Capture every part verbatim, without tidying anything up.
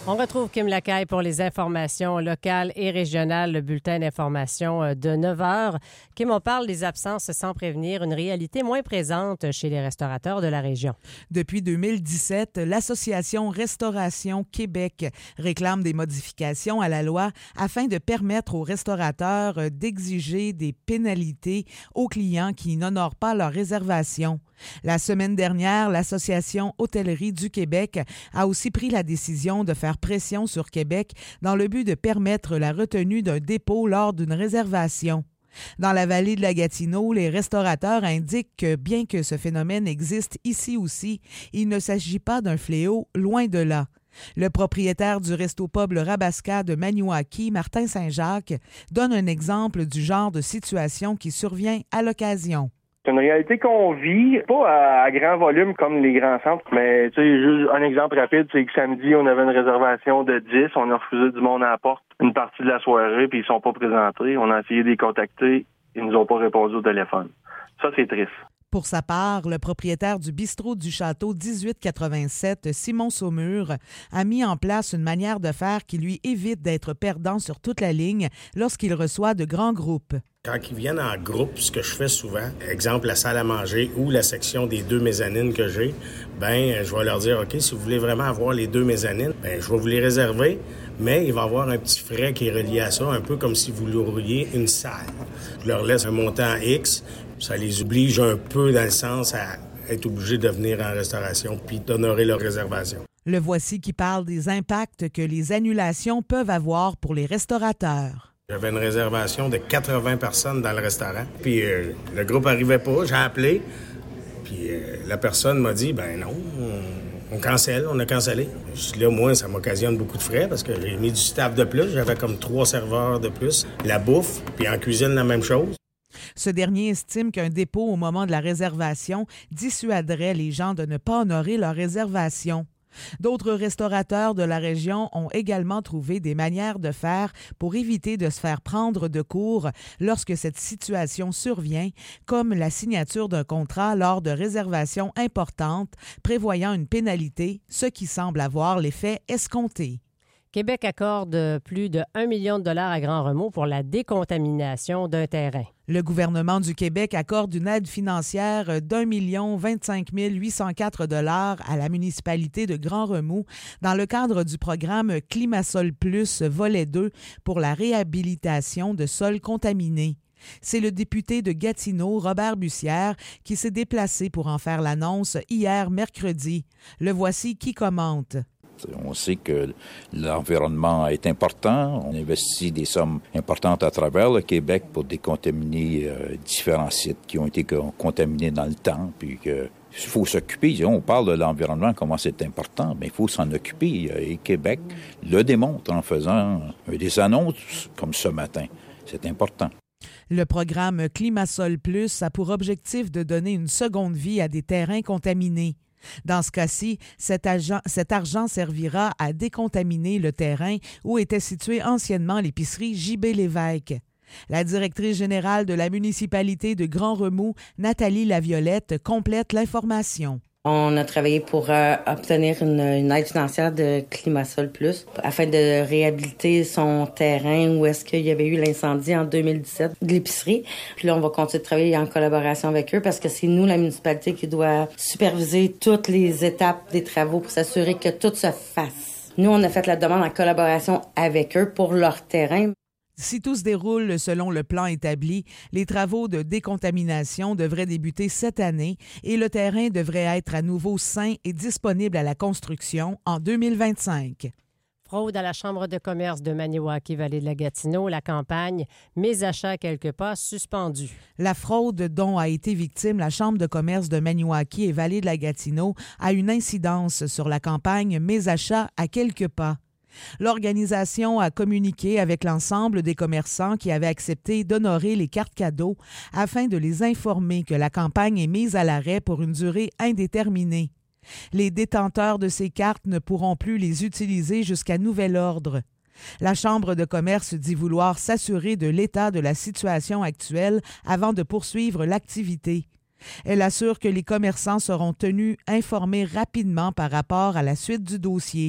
On retrouve Kim Lacaille pour les informations locales et régionales, le bulletin d'information de neuf heures. Kim, on parle des absences sans prévenir, une réalité moins présente chez les restaurateurs de la région. Depuis deux mille dix-sept, l'Association Restauration Québec réclame des modifications à la loi afin de permettre aux restaurateurs d'exiger des pénalités aux clients qui n'honorent pas leur réservation. La semaine dernière, l'Association Hôtellerie du Québec a aussi pris la décision de faire pression sur Québec dans le but de permettre la retenue d'un dépôt lors d'une réservation. Dans la vallée de la Gatineau, les restaurateurs indiquent que bien que ce phénomène existe ici aussi, il ne s'agit pas d'un fléau, loin de là. Le propriétaire du resto-pub Le Rabasca de Maniwaki, Martin Saint-Jacques, donne un exemple du genre de situation qui survient à l'occasion. C'est une réalité qu'on vit, pas à, à grand volume comme les grands centres, mais tu sais, juste un exemple rapide, c'est que samedi, on avait une réservation de dix, on a refusé du monde à la porte une partie de la soirée, puis ils sont pas présentés. On a essayé de les contacter, ils nous ont pas répondu au téléphone. Ça, c'est triste. Pour sa part, le propriétaire du bistrot du Château dix-huit quatre-vingt-sept, Simon Saumur, a mis en place une manière de faire qui lui évite d'être perdant sur toute la ligne lorsqu'il reçoit de grands groupes. Quand ils viennent en groupe, ce que je fais souvent, exemple la salle à manger ou la section des deux mezzanines que j'ai, ben je vais leur dire, OK, si vous voulez vraiment avoir les deux mezzanines, ben je vais vous les réserver, mais il va y avoir un petit frais qui est relié à ça, un peu comme si vous loueriez une salle. Je leur laisse un montant X, ça les oblige un peu dans le sens à être obligés de venir en restauration puis d'honorer leur réservation. Le voici qui parle des impacts que les annulations peuvent avoir pour les restaurateurs. J'avais une réservation de quatre-vingts personnes dans le restaurant. Puis euh, le groupe n'arrivait pas, j'ai appelé. Puis euh, la personne m'a dit, ben non, on, on cancelle, on a cancellé. Je dis là, moi, ça m'occasionne beaucoup de frais parce que j'ai mis du staff de plus. J'avais comme trois serveurs de plus. La bouffe, puis en cuisine, la même chose. Ce dernier estime qu'un dépôt au moment de la réservation dissuaderait les gens de ne pas honorer leur réservation. D'autres restaurateurs de la région ont également trouvé des manières de faire pour éviter de se faire prendre de court lorsque cette situation survient, comme la signature d'un contrat lors de réservations importantes prévoyant une pénalité, ce qui semble avoir l'effet escompté. Québec accorde plus de un million de dollars à Grand Remous pour la décontamination d'un terrain. Le gouvernement du Québec accorde une aide financière d'un million vingt-cinq mille huit cent quatre dollars à la municipalité de Grand Remous dans le cadre du programme Climasol Plus volet deux pour la réhabilitation de sols contaminés. C'est le député de Gatineau, Robert Bussière, qui s'est déplacé pour en faire l'annonce hier mercredi. Le voici qui commente. On sait que l'environnement est important. On investit des sommes importantes à travers le Québec pour décontaminer euh, différents sites qui ont été contaminés dans le temps. Puis que il faut s'occuper. On parle de l'environnement, comment c'est important, mais il faut s'en occuper. Et Québec le démontre en faisant des annonces comme ce matin. C'est important. Le programme Climasol Plus a pour objectif de donner une seconde vie à des terrains contaminés. Dans ce cas-ci, cet, agent, cet argent servira à décontaminer le terrain où était située anciennement l'épicerie J B Lévesque. La directrice générale de la municipalité de Grand Remous, Nathalie Laviolette, complète l'information. On a travaillé pour euh, obtenir une, une aide financière de Climasol Plus afin de réhabiliter son terrain où est-ce qu'il y avait eu l'incendie en deux mille dix-sept de l'épicerie. Puis là, on va continuer de travailler en collaboration avec eux parce que c'est nous, la municipalité, qui doit superviser toutes les étapes des travaux pour s'assurer que tout se fasse. Nous, on a fait la demande en collaboration avec eux pour leur terrain. Si tout se déroule selon le plan établi, les travaux de décontamination devraient débuter cette année et le terrain devrait être à nouveau sain et disponible à la construction en deux mille vingt-cinq. Fraude à la Chambre de commerce de Maniwaki-Vallée de la Gatineau, la campagne « Mes achats quelque pas » suspendue. La fraude dont a été victime la Chambre de commerce de Maniwaki et Vallée de la Gatineau a une incidence sur la campagne « Mes achats à quelques pas ». L'organisation a communiqué avec l'ensemble des commerçants qui avaient accepté d'honorer les cartes cadeaux afin de les informer que la campagne est mise à l'arrêt pour une durée indéterminée. Les détenteurs de ces cartes ne pourront plus les utiliser jusqu'à nouvel ordre. La Chambre de commerce dit vouloir s'assurer de l'état de la situation actuelle avant de poursuivre l'activité. Elle assure que les commerçants seront tenus informés rapidement par rapport à la suite du dossier.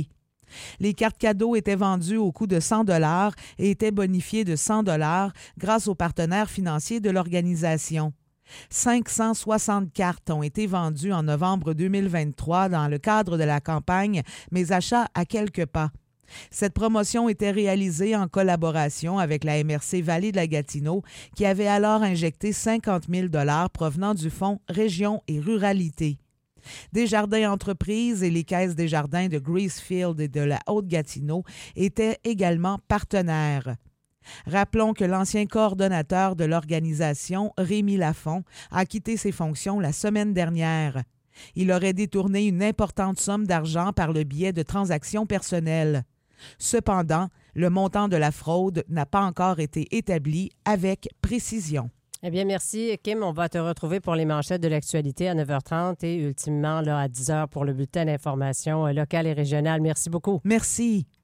Les cartes cadeaux étaient vendues au coût de cent dollars et étaient bonifiées de cent dollars grâce aux partenaires financiers de l'organisation. cinq cent soixante cartes ont été vendues en novembre deux mille vingt-trois dans le cadre de la campagne « Mes achats à quelques pas ». Cette promotion était réalisée en collaboration avec la M R C Vallée de la Gatineau, qui avait alors injecté cinquante mille dollars provenant du fonds Région et Ruralité. Desjardins Entreprises et les caisses Desjardins de Gracefield et de la Haute-Gatineau étaient également partenaires. Rappelons que l'ancien coordonnateur de l'organisation, Rémi Lafont, a quitté ses fonctions la semaine dernière. Il aurait détourné une importante somme d'argent par le biais de transactions personnelles. Cependant, le montant de la fraude n'a pas encore été établi avec précision. Eh bien, merci, Kim. On va te retrouver pour les manchettes de l'actualité à neuf heures trente et ultimement là, à dix heures pour le bulletin d'information locale et régionale. Merci beaucoup. Merci.